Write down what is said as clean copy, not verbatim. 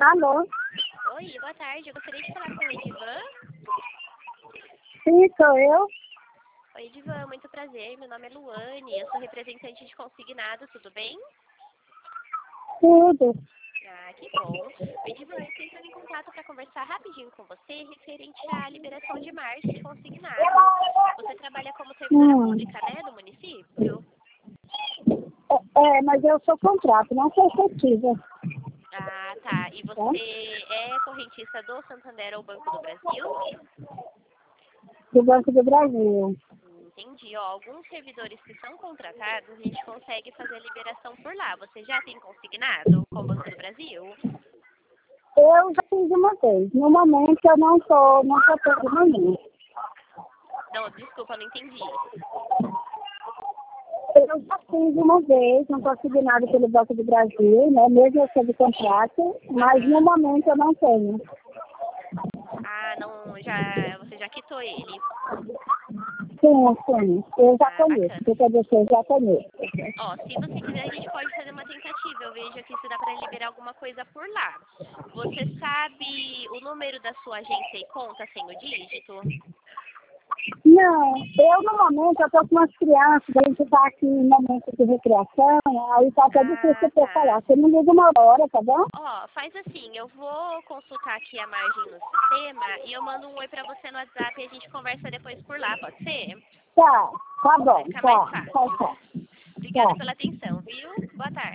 Alô? Oi, boa tarde. Eu gostaria de falar com o Edivan. Sim, sou eu. Oi, Edivan, muito prazer. Meu nome é Luane, eu sou representante de consignado, tudo bem? Tudo. Ah, que bom. Edivan, eu estou entrando em contato para conversar rapidinho com você referente à liberação de março de consignado. Você trabalha como servidora pública, né, do município? Mas eu sou contrato, não sou efetiva. Ah, tá. E você é correntista do Santander ou Banco do Brasil? Do Banco do Brasil. Entendi. Ó, alguns servidores que são contratados, a gente consegue fazer a liberação por lá. Você já tem consignado com o Banco do Brasil? Eu já fiz uma vez. No momento eu não tô tendo nenhum. Não, desculpa, não entendi. Eu já fiz uma vez, não consegui nada pelo Banco do Brasil, né? Mesmo eu sendo contrato, mas no momento eu não tenho. Ah, não, você já quitou ele. Sim. Eu já conheço. Bacana. Porque eu já conheço. Ó, se você quiser, a gente pode fazer uma tentativa. Eu vejo aqui se dá para liberar alguma coisa por lá. Você sabe o número da sua agência e conta sem o dígito? Não, eu no momento eu tô com umas crianças, a gente tá aqui em momento de recreação, aí tá até difícil pra falar. Você me liga uma hora, tá bom? Ó, faz assim, eu vou consultar aqui a margem no sistema e eu mando um oi pra você no WhatsApp e a gente conversa depois por lá, pode ser? Tá bom, Vai ficar mais fácil. tá. Obrigada pela atenção, viu? Boa tarde.